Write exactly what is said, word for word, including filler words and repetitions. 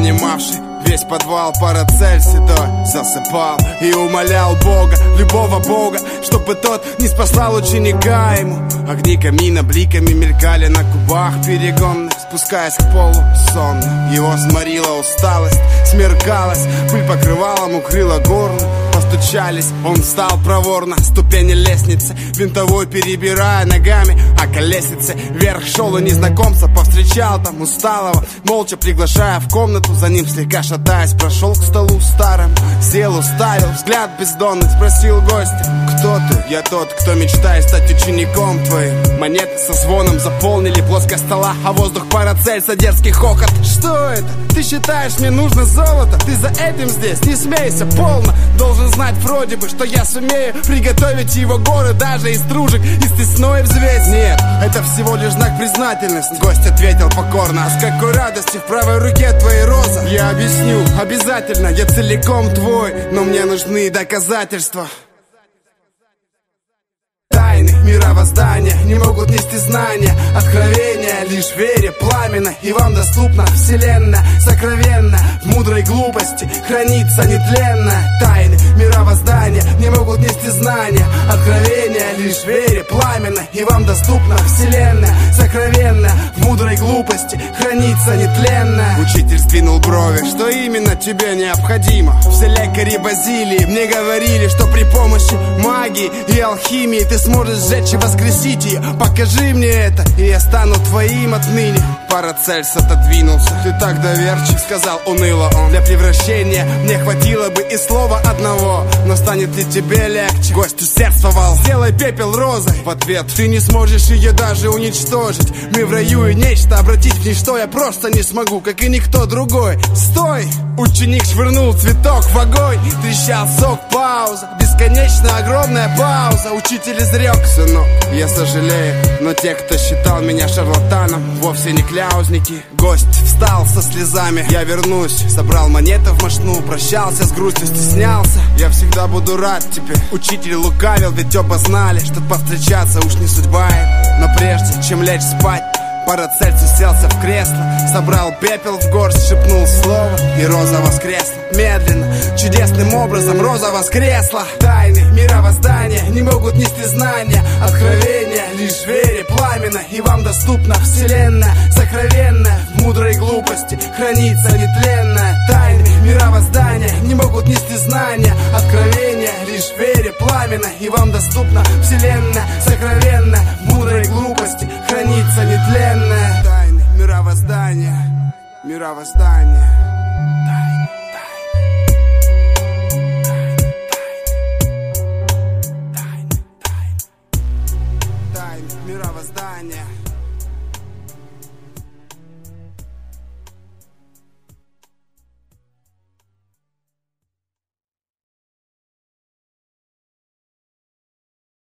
занимавший весь подвал Парацельсидой, засыпал и умолял Бога, любого Бога, чтобы тот не спасал ученика ему. Огни камина бликами мелькали на кубах перегонных, спускаясь к полу сонно. Его сморила усталость, смеркалась, пыль покрывалом укрыла горло. Постучались, он встал проворно, ступени лестницы винтовой перебирая ногами, а колесицы вверх шел и незнакомца повстречал там усталого, молча приглашая в комнату. За ним слегка шатаясь прошел к столу старым, сел, уставил взгляд бездонный, спросил гостя: кто ты? Я тот, кто мечтает стать учеником твоим. Монеты со звоном заполнили плоскость стола, а воздух Парацельса дерзкий хохот. Что это? Ты считаешь, мне нужно золото? Ты за этим здесь? Не смейся, полно. Должен знать вроде бы, что я сумею приготовить его горы даже из стружек, из стесной взвесь. Нет, это всего лишь знак признательности. Гость ответил покорно: а с какой радости в правой руке твоей роза? Я объясню, обязательно, я целиком твой, но мне нужны доказательства. Тайны мировоздания не могут нести знания, откровения лишь в вере пламенно. И вам доступна вселенная сокровенно, в мудрой глупости хранится нетленно. Тайны мировоздания не могут нести знания, откровения лишь в вере пламенно. И вам доступна вселенная сокровенно, в мудрой глупости хранится нетленно. Учитель сдвинул брови: что именно тебе необходимо? Все лекари Базилии мне говорили, что при помощи магии и алхимии ты сможешь сжечь и воскресить ее. Покажи мне это, и я стану твоим отныне. Парацельс отодвинулся. Ты так доверчив, сказал уныло он. Для превращения мне хватило бы и слова одного, но станет ли тебе легче? Гость усердствовал: сделай пепел розой. В ответ: ты не сможешь ее даже уничтожить. Мы в раю, и нечто обратить в ничто я просто не смогу, как и никто другой. Стой! Ученик швырнул цветок в огонь. Трещал сок, пауза, бесконечно огромная пауза. Учитель изрек: сынок, я сожалею, но те, кто считал меня шарлатаном, вовсе не кляузники. Гость встал со слезами: я вернусь. Собрал монеты в мошну, прощался с грустью, стеснялся. Я всегда буду рад тебе. Учитель лукавил, ведь оба знали, что повстречаться уж не судьба им. Но прежде чем лечь спать, Парацельс уселся в кресло, собрал пепел в горсть, шепнул слово, и роза воскресла. Медленно, чудесным образом роза воскресла. Тайны мировоздания не могут нести знания, откровения лишь в вере пламенно. И вам доступна вселенная сокровенная, в мудрой глупости хранится нетленная. Тайны мировоздания не могут нести знания, откровения лишь в вере пламенно. И вам доступна вселенная сокровенная, в мудрой глупости хранится нетленная. Тайны мировоздания, мировоздания.